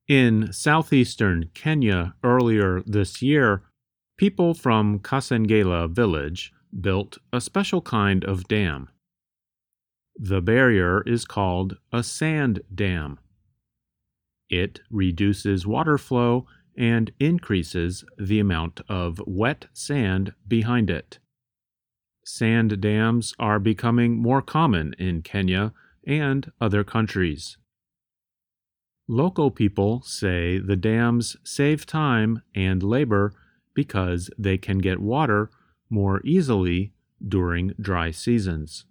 In southeastern Kenya earlier this year, people from Kasengela village built a special kind of dam. The barrier is called a sand dam. It reduces water flow and increases the amount of wet sand behind it. Sand dams are becoming more common in Kenya and other countries. Local people say the dams save time and labor because they can get water more easily during dry seasons.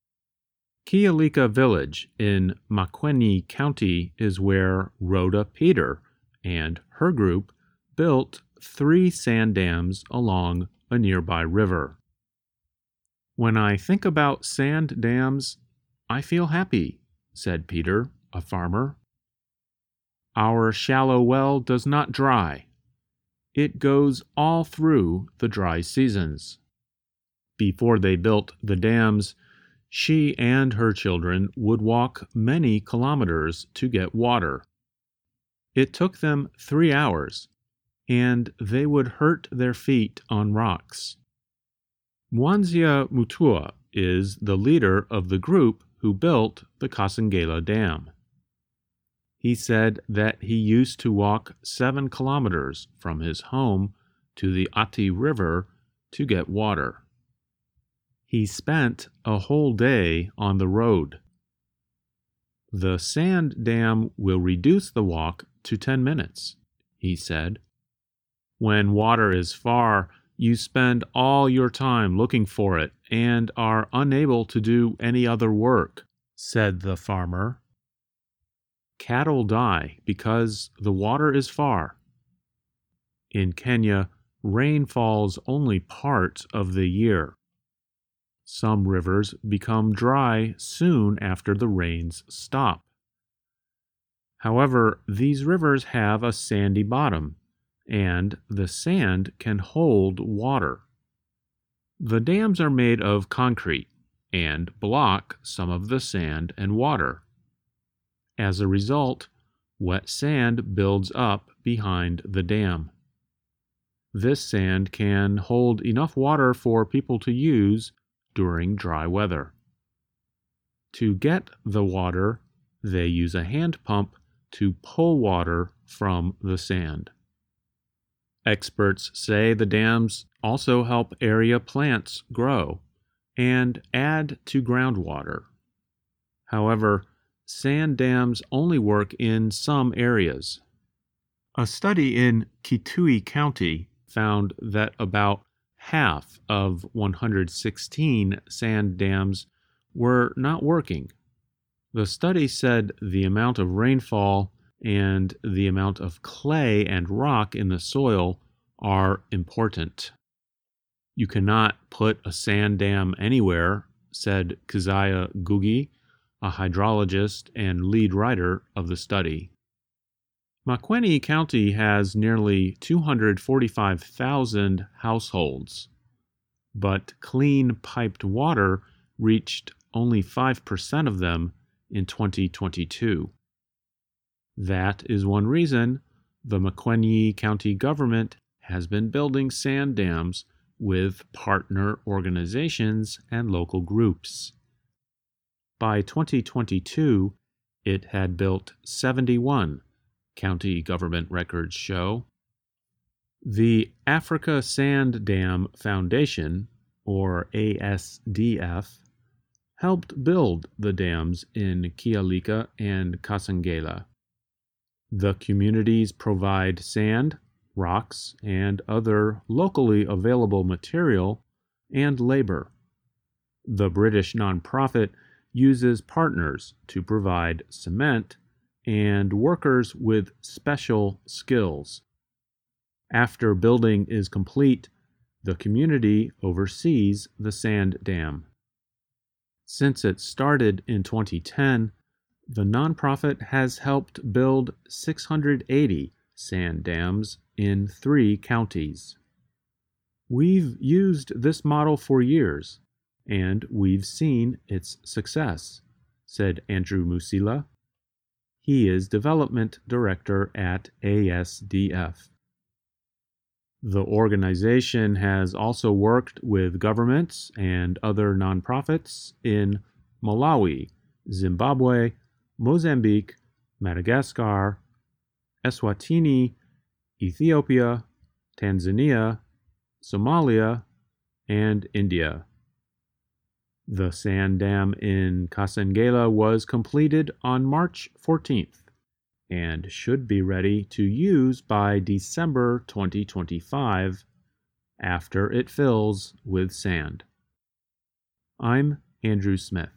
Kialika Village in Makwene County is where Rhoda Peter and her group built 3 sand dams along a nearby river. When I think about sand dams, I feel happy, said Peter, a farmer. Our shallow well does not dry. It goes all through the dry seasons. Before they built the dams, she and her children would walk many kilometers to get water. It took them 3 hours, and they would hurt their feet on rocks. Mwanzia Mutua is the leader of the group who built the Kasengela Dam. He said that he used to walk 7 kilometers from his home to the Ati River to get water. He spent a whole day on the road. The sand dam will reduce the walk to 10 minutes, he said. When water is far, you spend all your time looking for it and are unable to do any other work, said the farmer. Cattle die because the water is far. In Kenya, rain falls only part of the year. Some rivers become dry soon after the rains stop. However, these rivers have a sandy bottom, and the sand can hold water. The dams are made of concrete and block some of the sand and water. As a result, wet sand builds up behind the dam. This sand can hold enough water for people to use during dry weather. To get the water, they use a hand pump to pull water from the sand. Experts say the dams also help area plants grow and add to groundwater. However, sand dams only work in some areas. A study in Kitui County found that about half of 116 sand dams were not working. The study said the amount of rainfall and the amount of clay and rock in the soil are important. You cannot put a sand dam anywhere, said Keziah Gugi, a hydrologist and lead writer of the study. Makwene County has nearly 245,000 households, but clean piped water reached only 5% of them in 2022. That is one reason the Makwene County government has been building sand dams with partner organizations and local groups. By 2022, it had built 71, county government records show. The Africa Sand Dam Foundation, or ASDF, helped build the dams in Kialika and Kasengela. The communities provide sand, rocks, and other locally available material and labor. The British nonprofit uses partners to provide cement and workers with special skills. After building is complete, the community oversees the sand dam. Since it started in 2010, the nonprofit has helped build 680 sand dams in 3 counties. We've used this model for years, and we've seen its success, said Andrew Musila. He is Development Director at ASDF. The organization has also worked with governments and other nonprofits in Malawi, Zimbabwe, Mozambique, Madagascar, Eswatini, Ethiopia, Tanzania, Somalia, and India. The sand dam in Kasengela was completed on March 14th and should be ready to use by December 2025 after it fills with sand. I'm Andrew Smith.